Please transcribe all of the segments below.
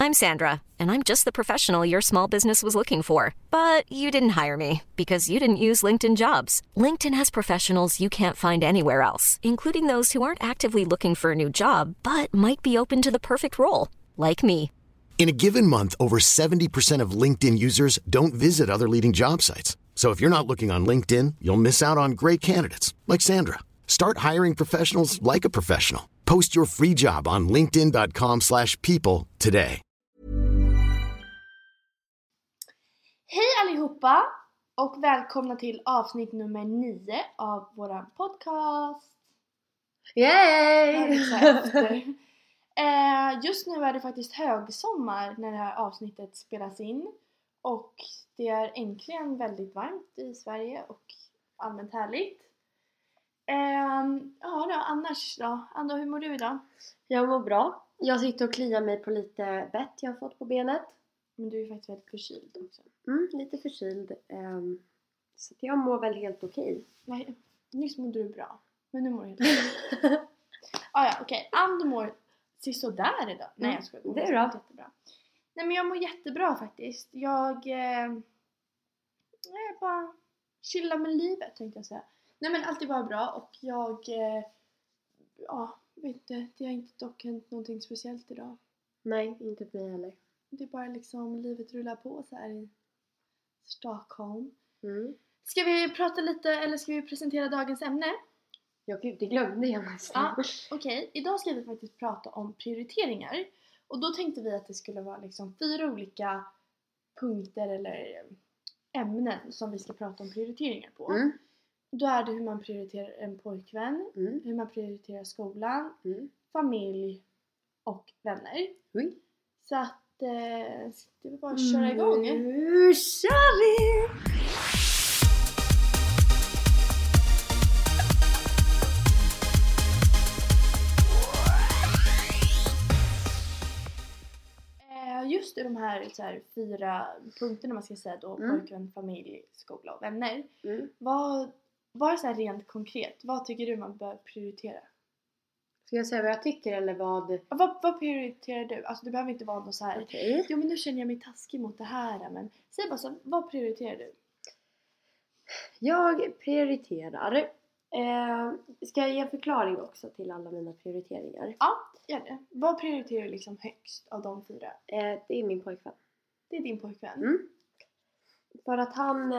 I'm Sandra, and I'm just the professional your small business was looking for. But you didn't hire me because you didn't use LinkedIn Jobs. LinkedIn has professionals you can't find anywhere else, including those who aren't actively looking for a new job, but might be open to the perfect role, like me. In a given month, over 70% of LinkedIn users don't visit other leading job sites. So if you're not looking on LinkedIn, you'll miss out on great candidates like Sandra. Start hiring professionals like a professional. Post your free job on linkedin.com/people today. Hej allihopa och välkomna till avsnitt nummer 9 av våran podcast. Yay! Just nu är det faktiskt högsommar när det här avsnittet spelas in. Och det är äntligen väldigt varmt i Sverige och allmänt härligt. Annars då? Anda, hur mår du idag? Jag mår bra. Jag sitter och kliar mig på lite bett jag har fått på benet. Men du är faktiskt väldigt förkyld också. Lite förkyld. Så jag mår väl helt okej. Nej, nyss mådde du bra. Men nu mår du helt okej. Andu mår sådär idag. Nej, jag skojar. Det är bra. Jättebra. Nej, men jag mår jättebra faktiskt. Jag bara chillar med livet, tänkte jag säga. Nej, men allt är bara bra. Och jag vet inte. Det har inte dock hänt någonting speciellt idag. Nej, inte för mig heller. Det är bara liksom livet rullar på så här i Stockholm. Ska vi prata lite, eller ska vi presentera dagens ämne? Ja, gud, det glömde jag nästan. Okej. Idag ska vi faktiskt prata om prioriteringar. Och då tänkte vi att det skulle vara liksom 4 olika punkter eller ämnen som vi ska prata om prioriteringar på. Då är det hur man prioriterar en pojkvän, hur man prioriterar skolan, familj och vänner. Så att det är bara att köra igång. Nu kör vi! Just de här, så här 4 punkterna man ska säga då, pojkvän, familj, skola och vänner. Vad är så här rent konkret? Vad tycker du man bör prioritera? Ska jag säga vad jag tycker eller vad? Vad prioriterar du? Alltså det behöver inte vara något så här. Okay. Jo, men nu känner jag mig taskig mot det här. Men säg bara så, vad prioriterar du? Jag prioriterar. Ska jag ge en förklaring också till alla mina prioriteringar? Ja, gör det. Vad prioriterar du liksom högst av de 4? Det är min pojkvän. Det är din pojkvän? För att han...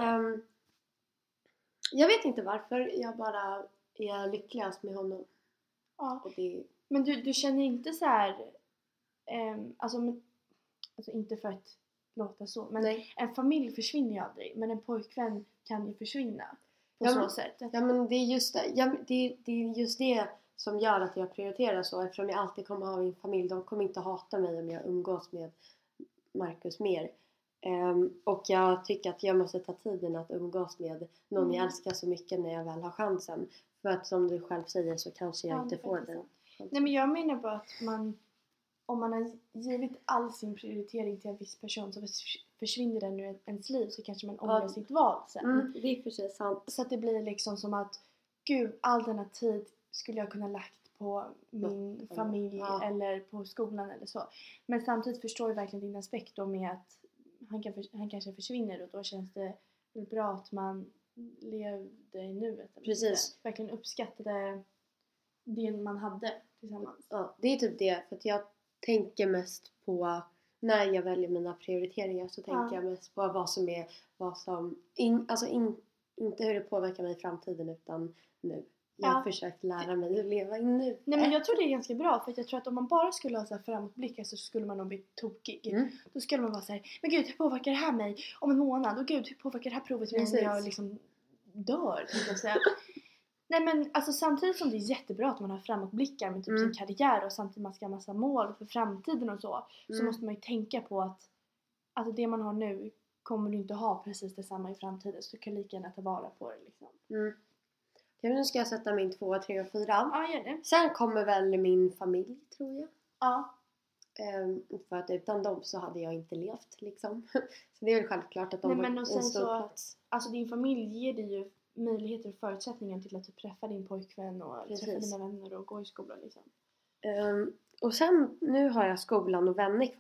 jag vet inte varför. Jag bara är lyckligast med honom. Ja. Och det... Men du känner inte så här... Alltså inte för att låta så. Men nej. En familj försvinner ju aldrig. Men en pojkvän kan ju försvinna. På så sätt. Ja, men det är just det. Det är just det som gör att jag prioriterar så. Eftersom jag alltid kommer ha min familj. De kommer inte hata mig om jag umgås med Marcus mer. Och jag tycker att jag måste ta tiden att umgås med någon jag älskar så mycket när jag väl har chansen. För att som du själv säger så kanske jag inte får den chansen. Nej, men jag menar bara att om man har givit all sin prioritering till en viss person så försvinner den ur ens liv, så kanske man ångrar sitt val sen. Det är precis sant. Så att det blir liksom som att gud, all denna tid skulle jag kunna lagt på min familj eller på skolan eller så. Men samtidigt förstår jag verkligen din aspekt då med att han kanske försvinner, och då känns det bra att man levde i nuet. Precis. Verkligen uppskattade det man hade tillsammans. Ja, det är typ det. För att jag tänker mest på, när jag väljer mina prioriteringar så tänker jag mest på inte hur det påverkar mig i framtiden utan nu. Jag har försökt lära mig att leva i nu. Nej, men jag tror det är ganska bra, för att jag tror att om man bara skulle ha så här framåtblickar så skulle man nog bli tokig. Då skulle man vara så här, men gud, hur påverkar det här mig om en månad? Och gud, hur påverkar det här provet mig när jag liksom dör? Nej, men alltså samtidigt som det är jättebra att man har framåtblickar med typ sin karriär och samtidigt man ska ha massa mål för framtiden och så måste man ju tänka på att alltså det man har nu kommer du inte ha precis detsamma i framtiden, så du kan lika gärna ta vara på det liksom. Okej, nu ska jag sätta min 2, 3 och 4. Ja, gör det. Sen kommer väl min familj, tror jag. Ja. För att utan dem så hade jag inte levt liksom. Så det är väl självklart att de har en stor plats. Alltså din familj ger dig ju möjligheter och förutsättningar till att du träffar din pojkvän och träffa dina vänner och gå i skolan liksom. Och sen, nu har jag skolan och vänner kvar.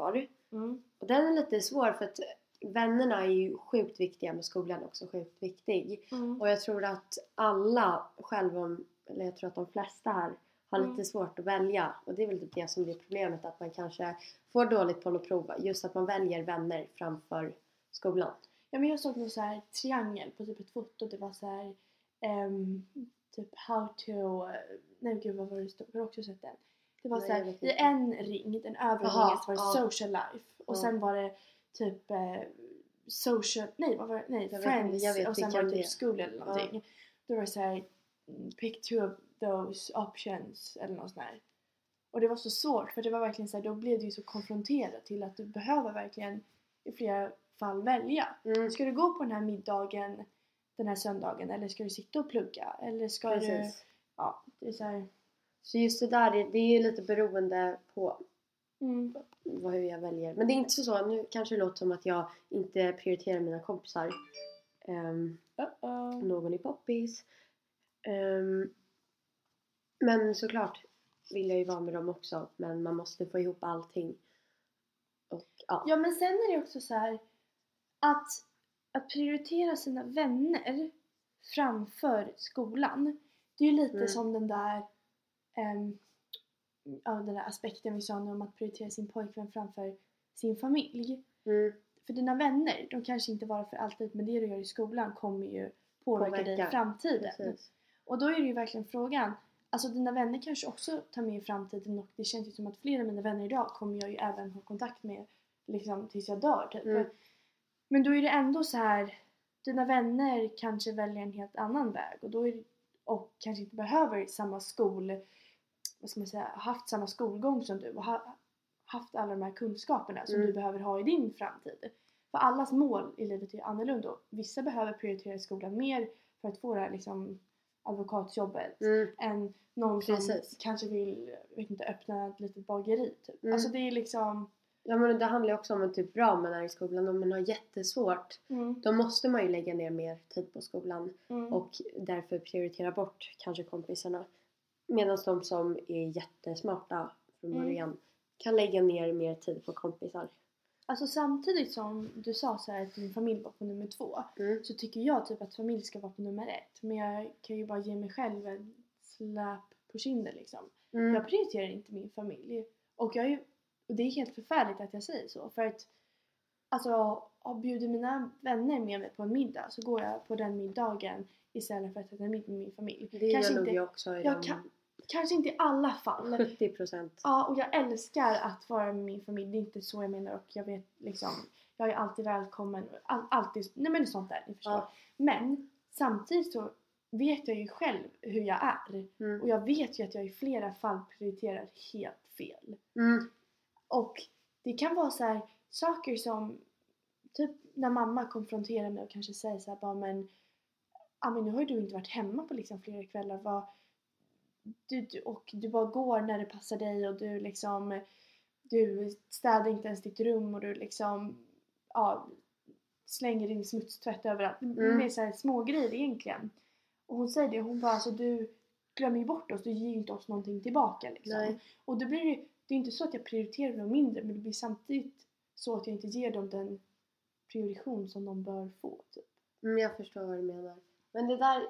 Och den är lite svår för att vännerna är ju sjukt viktiga, med skolan också sjukt viktig. Och jag tror att alla eller jag tror att de flesta här har lite svårt att välja. Och det är väl typ det som blir problemet, att man kanske får dåligt på att prova. Just att man väljer vänner framför skolan. Ja, men jag såg någon så här triangel på typ ett foto. Det var så här typ how to... nej gud, vad var det stod? Jag har också sett den. Det var så här, i en ring, den övre ringen, så var det social life. Och sen var det typ social... nej, vad var det? Nej, friends. Och sen var det typ school eller någonting. Då var det så här, pick two of those options eller något sånt där. Och det var så svårt, för det var verkligen så här, då blev du ju så konfronterad till att du behöver verkligen i flera fall välja. Ska du gå på den här middagen den här söndagen, eller ska du sitta och plugga, eller ska du... ja, det är så här... Så just det där, det är lite beroende på hur jag väljer. Men det är inte så, nu kanske det låter som att jag inte prioriterar mina kompisar. Någon är poppis. Men såklart vill jag ju vara med dem också. Men man måste få ihop allting. Och, ja, men sen är det också så här att prioritera sina vänner framför skolan. Det är ju lite som den där den där aspekten vi sa nu om att prioritera sin pojkvän framför sin familj. För dina vänner, de kanske inte var för alltid, men det du gör i skolan kommer ju påverka dig i framtiden. Precis. Och då är det ju verkligen frågan, alltså dina vänner kanske också tar med i framtiden, och det känns ju som att flera av mina vänner idag kommer jag ju även ha kontakt med liksom tills jag dör typ. Men då är det ändå så här, dina vänner kanske väljer en helt annan väg, och då är det, och kanske inte behöver samma vad ska man säga, haft samma skolgång som du och haft alla de här kunskaperna som du behöver ha i din framtid. För allas mål i livet är annorlunda. Vissa behöver prioritera skolan mer för att få det här liksom advokatsjobbet än någon som kanske vill, vet inte, öppna ett litet bageri typ. Alltså det är liksom... Ja, men det handlar ju också om en typ bra man är i skolan. Om man har jättesvårt, då måste man ju lägga ner mer tid på skolan. Och därför prioritera bort kanske kompisarna. Medan de som är jättesmarta från början kan lägga ner mer tid på kompisar. Alltså samtidigt som du sa så här att din familj var på nummer 2. Så tycker jag typ att familj ska vara på nummer 1. Men jag kan ju bara ge mig själv en släp på kinden liksom. Jag prioriterar inte min familj. Och det är helt förfärligt att jag säger så. För att alltså, bjuder mina vänner med mig på en middag, så går jag på den middagen istället för att äta middag med min familj. Det kanske gör nog jag också. Kanske inte i alla fall. 70%. Ja, och jag älskar att vara med min familj. Det är inte så jag menar. Och jag vet liksom, jag är alltid välkommen. Alltid, nej men sånt där, ni förstår. Ja. Men samtidigt så vet jag ju själv hur jag är. Och jag vet ju att jag i flera fall prioriterar helt fel. Och det kan vara så här saker som typ när mamma konfronterar mig och kanske säger så här bara, men nu har ju du inte varit hemma på liksom flera kvällar. Du bara går när det passar dig, och du liksom, du städar inte ens ditt rum, och du liksom slänger din smutstvätt överallt. Med så här små grejer egentligen. Och hon säger det, hon bara, alltså du glömmer ju bort oss, du ger ju inte oss någonting tillbaka liksom. Nej. Och då blir det är inte så att jag prioriterar dem mindre, men det blir samtidigt så att jag inte ger dem den prioritering som de bör få typ. Jag förstår vad du menar. Men det där,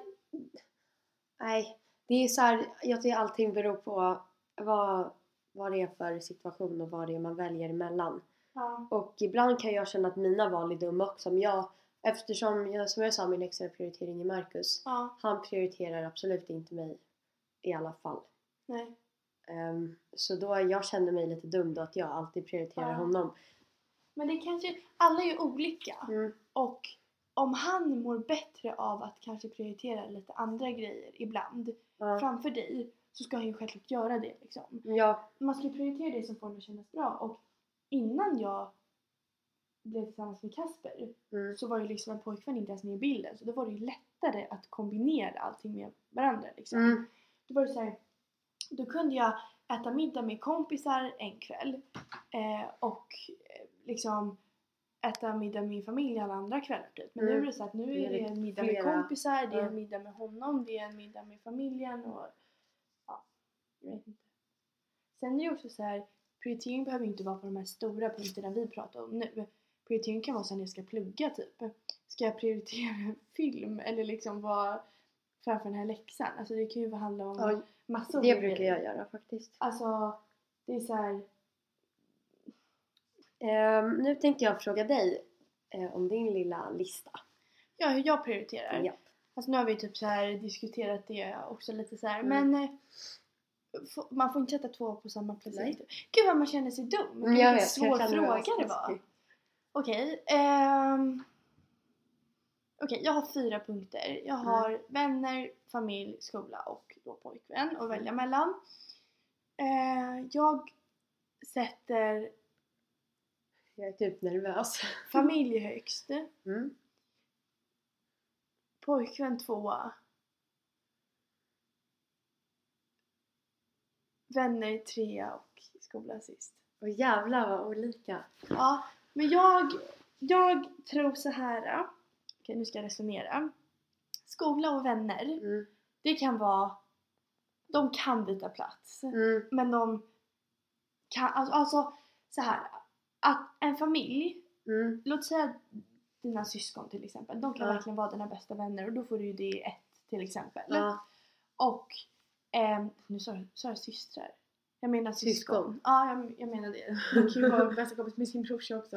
nej, det är så här, jag tycker allting beror på vad det är för situation och vad det är man väljer emellan. Ja. Och ibland kan jag känna att mina val är dumma också. Men eftersom som jag sa, min extra prioritering i Marcus. Ja. Han prioriterar absolut inte mig i alla fall. Nej. Så då jag känner mig lite dum då att jag alltid prioriterar honom. Men det kanske, alla är ju olika. Och om han mår bättre av att kanske prioritera lite andra grejer ibland framför dig, så ska han ju självklart göra det liksom. Ja. Man ska prioritera det som får en att kännas bra. Och innan jag blev tillsammans med Kasper så var ju liksom en pojkvän inte ens med i bilden. Så då var det ju lättare att kombinera allting med varandra liksom. Då var det så här, då kunde jag äta middag med kompisar en kväll och liksom äta middag med min familj alla andra kvällar typ. Men nu är det så att nu är det en middag med kompisar, det är en middag med honom, det är en middag med familjen och jag vet inte. Sen är det också så här, prioritering behöver inte vara på de här stora punkterna vi pratar om nu. Prioritering kan vara så när jag ska plugga typ. Ska jag prioritera film eller liksom vara framför den här läxan? Alltså det kan ju handla om massor. Det brukar jag göra faktiskt. Alltså det är så här. Nu tänkte jag fråga dig om din lilla lista. Ja, hur jag prioriterar. Ja. Alltså nu har vi typ så här diskuterat det också lite så här. Men man får inte sätta 2 på samma placering. Gud vad man känner sig dum. Vilken svår fråga det var. Okej. Okej, jag har 4 punkter. Jag har vänner, familj, skola och då pojkvän att välja mellan. Jag sätter... Jag är typ nervös. Familj högst. Mm. Pojkvän 2. Vänner 3 och skola sist. Och jävlar vad olika. Ja, men jag tror så här. Okej, nu ska jag resonera. Skola och vänner. Det kan vara... De kan byta plats. Men de kan... Alltså så här. Att en familj... Låt säga dina syskon till exempel. De kan verkligen vara dina bästa vänner. Och då får du ju det 1 till exempel. Ja. Och... nu sa jag systrar. Jag menar syskon. Ja, jag menar det. Det kan ju vara bästa kompis med sin brorsa också.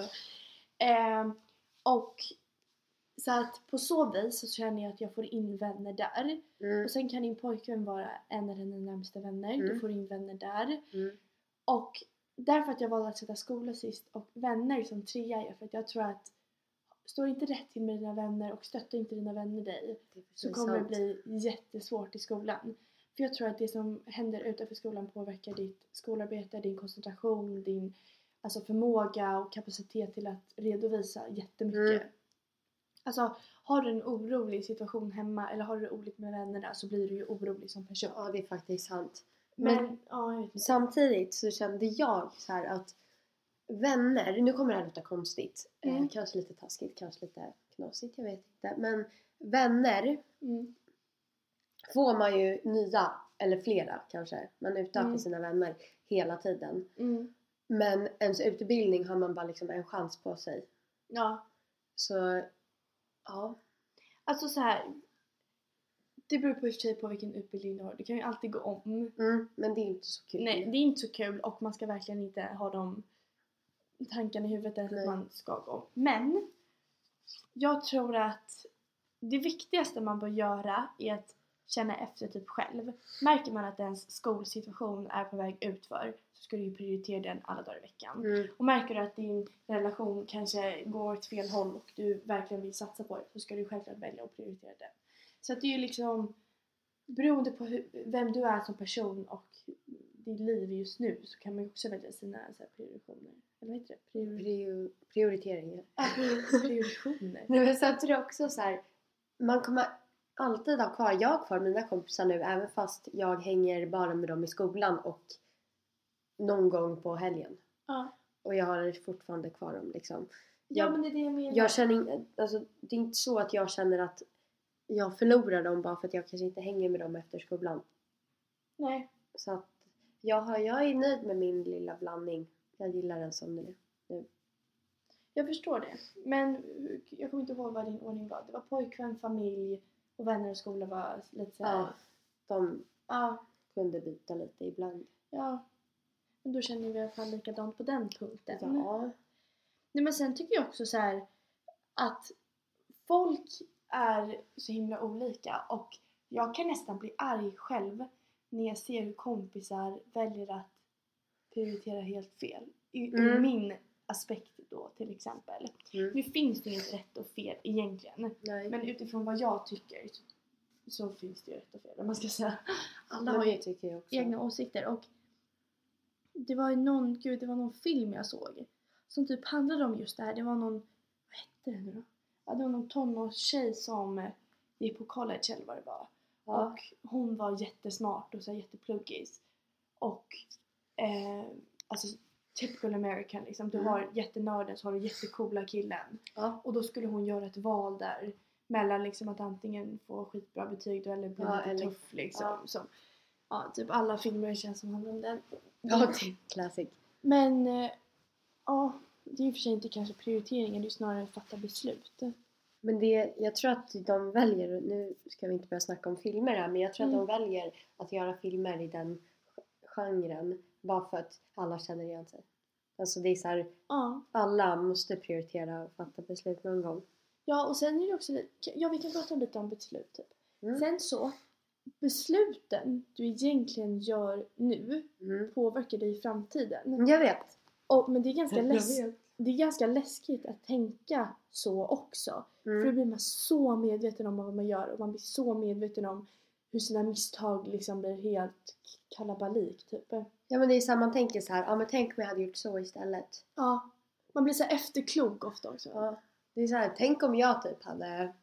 Och så att på så vis så känner jag att jag får in vänner där. Och sen kan din pojkvän vara en av dina närmaste vänner. Du får in vänner där. Och därför att jag valde att sätta skola sist och vänner som 3 är för att jag tror att står inte rätt till med dina vänner och stöttar inte dina vänner dig så kommer det bli jättesvårt i skolan. För jag tror att det som händer utanför skolan påverkar ditt skolarbete, din koncentration, din alltså förmåga och kapacitet till att redovisa jättemycket. Alltså har du en orolig situation hemma eller har du det oroligt med vännerna så blir du ju orolig som person. Ja, det är faktiskt sant. Men jag vet inte. Samtidigt så kände jag så här att vänner, nu kommer det här låta konstigt. Kanske lite taskigt, kanske lite knasigt, jag vet inte. Men vänner får man ju nya, eller flera kanske. Man utökar sina vänner hela tiden. Men ens utbildning har man bara liksom en chans på sig. Ja. Så, ja. Alltså så här. Det beror på i och för sig på vilken utbildning du har. Du kan ju alltid gå om. Men det är inte så kul. Nej, det är inte så kul och man ska verkligen inte ha de tankarna i huvudet att man ska gå om. Men jag tror att det viktigaste man bör göra är att känna efter typ själv. Märker man att ens skolsituation är på väg utför så ska du ju prioritera den alla dagar i veckan. Och märker du att din relation kanske går åt fel håll och du verkligen vill satsa på det så ska du självklart välja att prioritera det. Så att det är ju liksom beroende på vem du är som person och ditt liv just nu så kan man ju också välja sina så här, prioritetioner. Eller vad heter det? Prioriteringar. Prioritetioner. Nej, men sen tror jag också så här, man kommer alltid ha kvar, jag har kvar mina kompisar nu även fast jag hänger bara med dem i skolan och någon gång på helgen. Ja. Och jag har fortfarande kvar dem liksom. Ja, men det är det jag menar. Jag känner, alltså, det är inte så att jag känner att jag förlorar dem bara för att jag kanske inte hänger med dem efter skolan. Nej. Så att jag är nöjd med min lilla blandning. Jag gillar den som den är nu. Jag förstår det. Men jag kommer inte ihåg vad din ordning var. Det var pojkvän, familj och vänner och skola var lite så här. Ja, de kunde byta lite ibland. Ja. Men då känner vi i alla fall likadant på den punkten. Ja. Nej, men sen tycker jag också så här att folk är så himla olika och jag kan nästan bli arg själv när jag ser hur kompisar väljer att prioritera helt fel. Ur min aspekt då till exempel. Nu finns det inget rätt och fel egentligen. Nej. Men utifrån vad jag tycker så finns det ju rätt och fel. Man ska säga. Alla har ju egna åsikter och det var någon film jag såg som typ handlade om just det här. Det var någon, vad hette det nu då? Ja, det var någon tonårstjej som gick på college eller vad det var. Ja. Och hon var jättesmart och så jättepluggis. Och alltså typical American liksom. Du har jättenörden så har du jättecoola killen. Ja. Och då skulle hon göra ett val där mellan liksom att antingen få skitbra betyg eller bli lite tuff liksom. Ja. Som, typ alla filmer känns som handlar om den. Ja, classic. Men ja, det är ju för sig inte kanske prioriteringen, det är snarare att fatta beslut. Men jag tror att de väljer, nu ska vi inte börja snacka om filmer här, men jag tror att de väljer att göra filmer i den genren bara för att alla känner igen sig. Alltså det är så här, alla måste prioritera och fatta beslut någon gång. Ja, och sen är det också, vi kan prata lite om beslut typ. Sen så, besluten du egentligen gör nu påverkar dig i framtiden. Jag vet. Men det är ganska läskigt att tänka så också. För då blir man så medveten om vad man gör. Och man blir så medveten om hur sina misstag liksom blir helt kalabalik typ. Ja, men det är så här, man tänker så här, men tänk om jag hade gjort så istället. Ja, man blir så här efterklok ofta också. Ja, det är så här, tänk om jag typ hade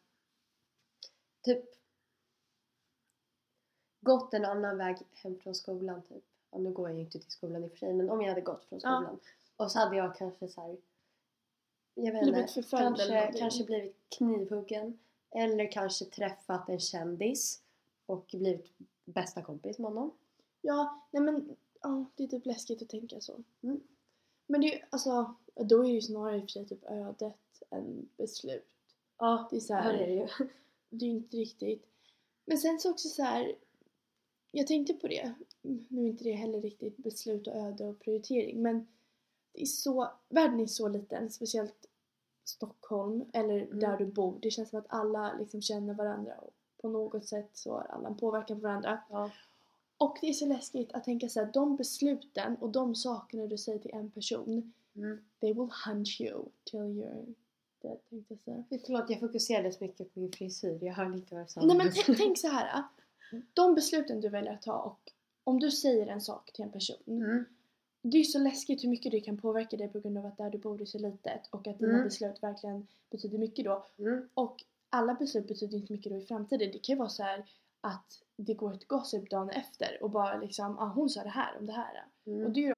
gått en annan väg hem från skolan typ. Och nu går jag ju inte till skolan i och för sig, men om jag hade gått från skolan. Och så hade jag kanske så här, jag vet inte, kanske blivit knivhuggen. Eller kanske träffat en kändis och blivit bästa kompis med honom. Ja, nej men det är typ läskigt att tänka så. Men det är alltså, då är det ju snarare i och för sig typ ödet än beslut. Ja, det är så här, det är det ju. Det är inte riktigt. Men sen så också så här, jag tänkte på det. Nu är inte det heller riktigt beslut och öde och prioritering. Men det är så, världen är så liten. Speciellt Stockholm. Eller där du bor. Det känns som att alla liksom känner varandra. Och på något sätt så har alla en påverkan på varandra. Ja. Och det är så läskigt att tänka så här. De besluten och de sakerna du säger till en person. They will hunt you till you're dead. Tänkte jag säga. Förlåt, jag fokuserade så mycket på min frisyr. Jag hörde inte vad jag sa. Nej men tänk så här. De besluten du väljer att ta, och om du säger en sak till en person, det är så läskigt hur mycket det kan påverka dig på grund av att där du bor är så litet och att dina beslut verkligen betyder mycket då. Och alla beslut betyder inte mycket då i framtiden. Det kan ju vara så här att det går ett gossip dagen efter och bara liksom, hon sa det här om det här. Och det är ju...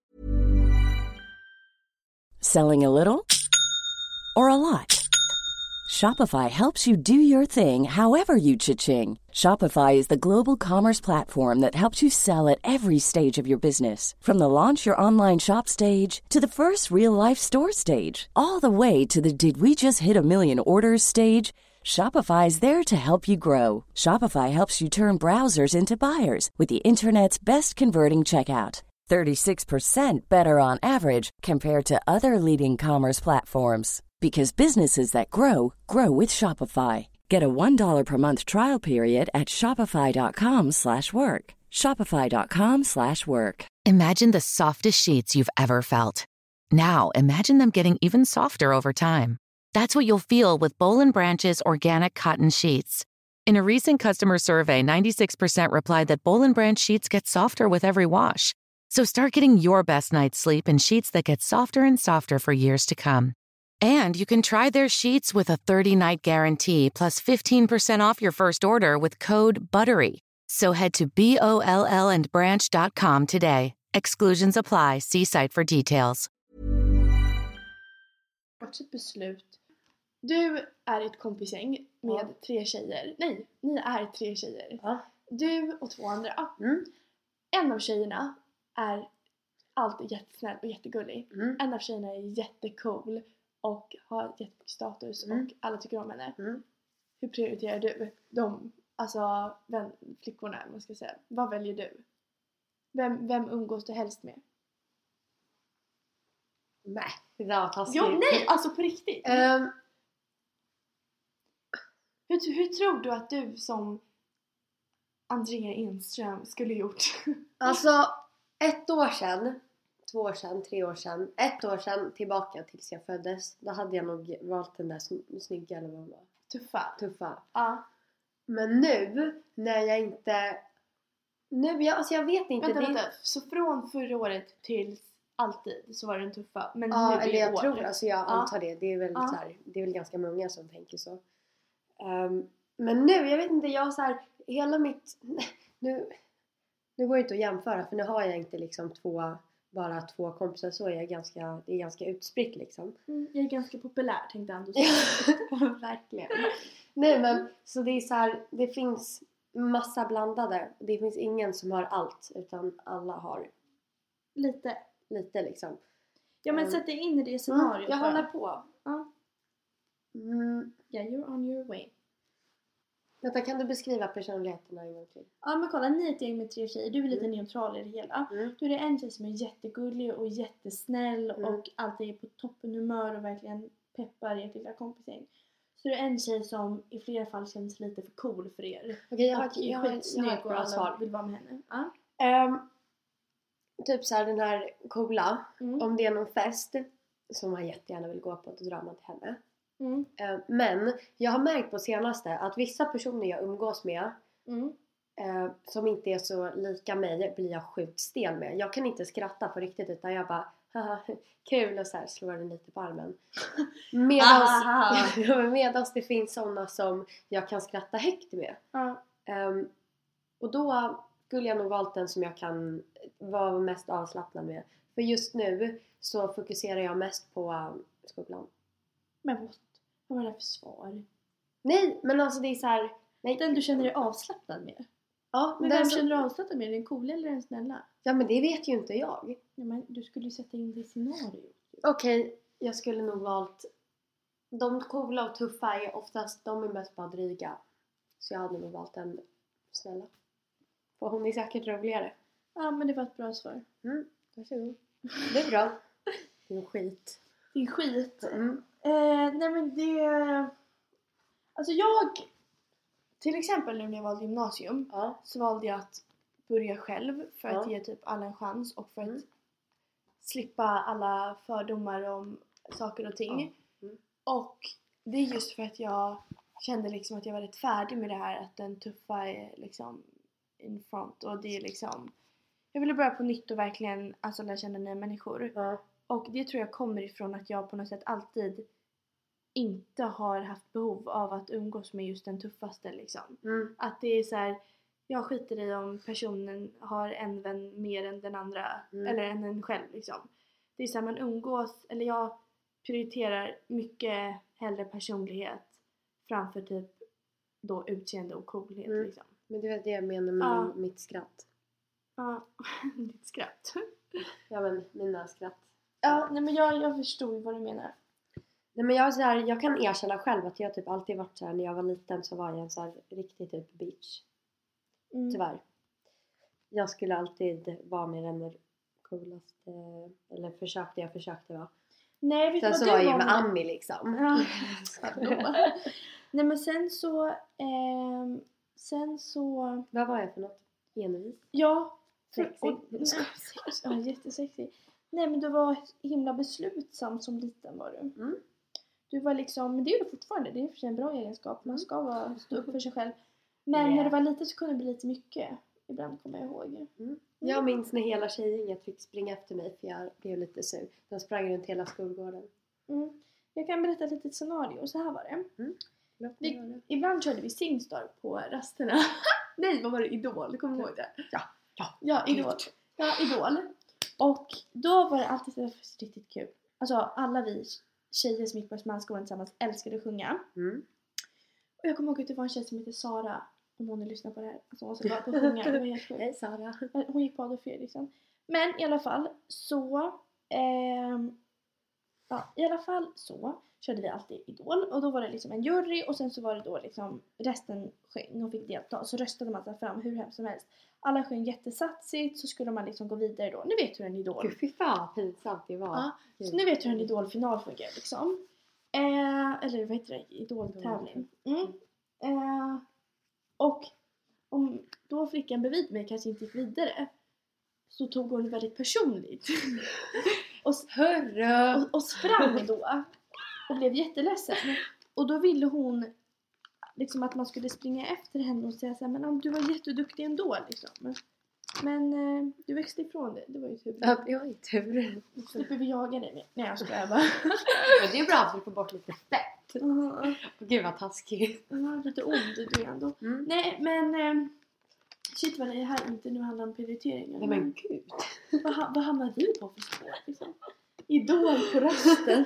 Selling a little or a lot? Shopify helps you do your thing however you cha-ching. Shopify is the global commerce platform that helps you sell at every stage of your business. From the launch your online shop stage to the first real-life store stage. All the way to the did we just hit a million orders stage. Shopify is there to help you grow. Shopify helps you turn browsers into buyers with the internet's best converting checkout. 36% better on average compared to other leading commerce platforms. Because businesses that grow, grow with Shopify. Get a $1 per month trial period at shopify.com/work. Shopify.com/work. Imagine the softest sheets you've ever felt. Now imagine them getting even softer over time. That's what you'll feel with Boll & Branch's organic cotton sheets. In a recent customer survey, 96% replied that Boll & Branch sheets get softer with every wash. So start getting your best night's sleep in sheets that get softer and softer for years to come. And you can try their sheets with a 30-night guarantee plus 15% off your first order with code BUTTERY. So head to BOLLandbranch.com today. Exclusions apply. See site for details. Ett beslut. Du är ett kompisgäng med 3 tjejer. Nej, ni är 3 tjejer. Du och 2 andra. En av tjejerna är alltid jättesnäll och jättegullig. En av tjejerna är jättecool och har jättemycket status och alla tycker om henne. Hur prioriterar du dem? Alltså flickorna, man ska säga. Vad väljer du? Vem umgås du helst med? Nej, det där var taskigt. Jo, nej, alltså på riktigt. Hur tror du att du som Andrea Enström skulle gjort? Alltså 1 år sedan, 2 år sedan, 3 år sedan, 1 år sedan tillbaka tills jag föddes. Då hade jag nog valt den där snygga eller vad det var. Tuffa. Ja. Men nu, när jag inte... jag vet inte. Vänta. Så från förra året till alltid så var den tuffa. Men ja, nu eller jag år. tror, alltså jag antar det. Det är väl så här, det är väl ganska många som tänker så. Men nu, jag vet inte, jag så här, hela mitt... Nu går det inte att jämföra, för nu har jag inte liksom bara två kompisar, så är jag det är ganska utspritt liksom. Jag är ganska populär, tänkte Anders. Verkligen. Nej, men så det är så här, det finns massa blandade. Det finns ingen som har allt, utan alla har lite liksom. Ja, men sätt dig in i det scenariot. Jag håller på. Ja. Yeah, you're on your way. Vänta, kan du beskriva personligheterna en gång till? Ja, men kolla, ni är ett gäng med 3 tjejer. Du är lite neutral i det hela. Då är det en tjej som är jättegullig och jättesnäll och alltid är på toppenhumör och verkligen peppar ert lilla kompisgäng. Så det är en tjej som i flera fall känns lite för cool för er. Okej, jag har ett bra svar. Vill vara med henne. Typ så här, den här coola. Om det är någon fest som man jättegärna vill gå på, då drar man till henne. Men jag har märkt på senaste att vissa personer jag umgås med som inte är så lika mig blir jag sjukt stel med. Jag kan inte skratta på riktigt, utan jag bara haha, kul, och så här slår den lite på armen. Medans det finns sådana som jag kan skratta högt med. Och då skulle jag nog valt den som jag kan vara mest avslappnad med. För just nu så fokuserar jag mest på skolan. Men vad var det för svar? Nej, men alltså det är så här. Nej. Den du känner dig avslappnad med? Ja, men vem känner du avslappnad med? Den coola eller den snälla? Ja, men det vet ju inte jag. Ja, men du skulle ju sätta in det i scenario. Okej, jag skulle nog valt. De coola och tuffa är oftast, de är mest bara dryga. Så jag hade nog valt den snälla. För hon är säkert roligare. Ja, men det var ett bra svar. Varsågod. Det är bra. Din skit. Din skit? Nej, men det... Alltså jag... Till exempel nu när jag valde gymnasium så valde jag att börja själv för att ge typ alla en chans och för att slippa alla fördomar om saker och ting. Och det är just för att jag kände liksom att jag var rätt färdig med det här, att den tuffa är liksom in front, och det är liksom, jag ville börja på nytt och verkligen alltså lära känna nya människor. Och det tror jag kommer ifrån att jag på något sätt alltid inte har haft behov av att umgås med just den tuffaste liksom. Att det är så här, jag skiter i om personen har en vän mer än den andra eller än en själv liksom. Det är så här, man umgås, eller jag prioriterar mycket hellre personlighet framför typ då utseende och coolhet liksom. Men det är det jag menar med mitt skratt. Ja, ditt skratt. Ja, men mina skratt. Ja, nej men jag förstod vad du menar. Nej, men jag kan erkänna själv att jag typ alltid varit så här, när jag var liten så var jag en så här riktig typ bitch. Tyvärr. Jag skulle alltid vara med den coolaste, eller jag försökte vara. Nej, vet du vad så du var jag med Ami liksom. Nej, men sen så vad var jag för något? Envis? Ja. Sexig. Ja, jättesexig. Nej, men du var himla beslutsam som liten var du. Du var liksom, men det är du fortfarande, det är för sig en bra egenskap. Man ska stå upp för sig själv. Men när du var liten så kunde det bli lite mycket. Ibland kommer jag ihåg. Jag minns när hela tjejgänget fick springa efter mig för jag blev lite sur. De sprang runt hela skolgården. Jag kan berätta ett litet scenario. Så här var det. Ibland körde vi Singstar på rasterna. Nej, vad var det? Idol. Kommer du ihåg det? Ja, Idol. Ja, Idol. Och då var det alltid så riktigt kul. Alltså alla vi tjejer som gick på Östermalmsskolan tillsammans älskade att sjunga. Och jag kommer ihåg att det var en tjej som heter Sara. Om hon lyssnar på det här. Alltså hon var så bra på att sjunga. Det var helt sjukt. Hej Sara. Hon gick på Adolf Fredriksson. Men i alla fall så... så körde vi alltid Idol. Och då var det liksom en jury. Och sen så var det då liksom resten sjöng och fick delta. Så röstade man sig fram hur hemskt som helst. Alla sjöng jättesatsigt. Så skulle man liksom gå vidare då. Ni vet hur en Idol... Gud, fy fan pinsamt det var. Ja, så ni vet hur en Idolfinal fungerar liksom. Eller vad heter det? Idoltävling. Och om då flickan bredvid mig kanske inte gick vidare, så tog hon det väldigt personligt. och sprang då. Och blev jätteledsen. Och då ville hon liksom att man skulle springa efter henne och säga så här, men du var jätteduktig ändå liksom. Men du växte ifrån det. Det var ju tur. Ja, det var ju tur. Då slipper vi jaga dig. Nej, jag skojar bara. Men det är bra att vi får bort lite fett. Gud vad taskigt. Ja, lite ond du ändå. Nej, men shit vad det här inte nu handlar om prioriteringar. Nej men gud. Vad hamnar vi på för spår liksom? Idol på rösten.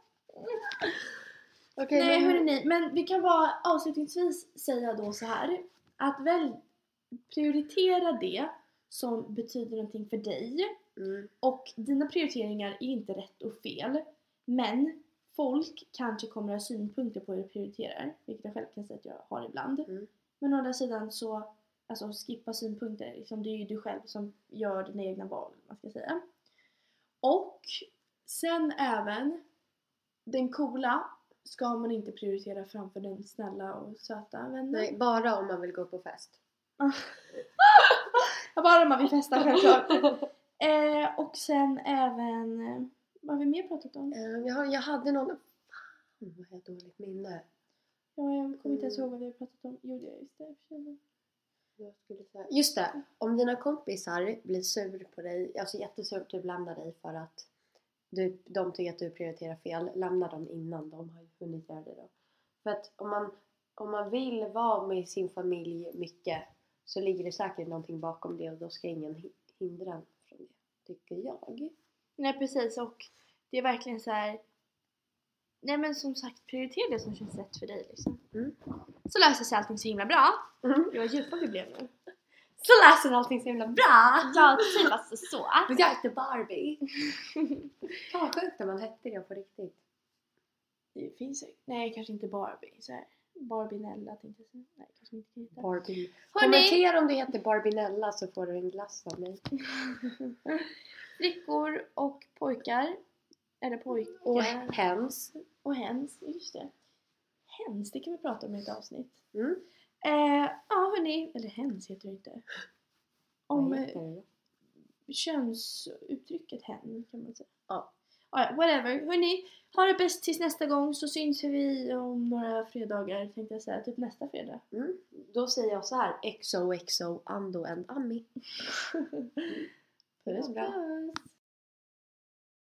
Okay, nej hörni, men vi kan bara avslutningsvis säga då så här. Att väl prioritera det som betyder någonting för dig. Och dina prioriteringar är inte rätt och fel. Men folk kanske kommer att ha synpunkter på hur du prioriterar. Vilket jag själv kan säga att jag har ibland. Men å andra sidan så, alltså skippa synpunkter. Liksom, det är ju du själv som gör dina egna val, man ska säga. Och sen även, den coola ska man inte prioritera framför den snälla och söta vännen. Nej, bara om man vill gå på fest. Bara om man vill festa, självklart. Och sen även, vad har vi mer pratat om? Jag hade någon... Vad är dåligt minne? Ja, jag kommer inte ens ihåg vad vi har pratat om. Jo, det är just det. Jag skulle säga... Just det, om dina kompisar blir sur på dig, alltså jättesur, typ lämnar dig för att de tycker att du prioriterar fel, lämna dem innan de har hunnit göra det då. För att om man vill vara med sin familj mycket, så ligger det säkert någonting bakom det, och då ska ingen hindra en från det, tycker jag. Nej, precis, och det är verkligen så här. Nej, men som sagt, prioritera det som känns rätt för dig liksom. Så löser sig allting så himla bra. Det var djupa vi blev nu. Så löser allting så himla bra. Ja, typ alltså så. Men jag heter Barbie. Kan vara sjukt när man hette det på riktigt. Det finns ju. Nej, kanske inte Barbie. Så här. Barbinella tänkte jag säga. Nej, kanske inte heter. Barbie. Kommentera om du heter Barbinella så får du en glass av mig. Flickor och pojkar. Eller pojkar. Och hens. Och hens, just det. Hens, det kan vi prata om i ett avsnitt. Ja, hörni. Eller hens heter det inte. Om könsuttrycket hen, kan man säga. Ja. Whatever. Hörni, ha det bäst tills nästa gång, så syns vi om några fredagar, tänkte jag säga. Typ nästa fredag. Då säger jag så här: XOXO Ando and Ami. Puss, bra.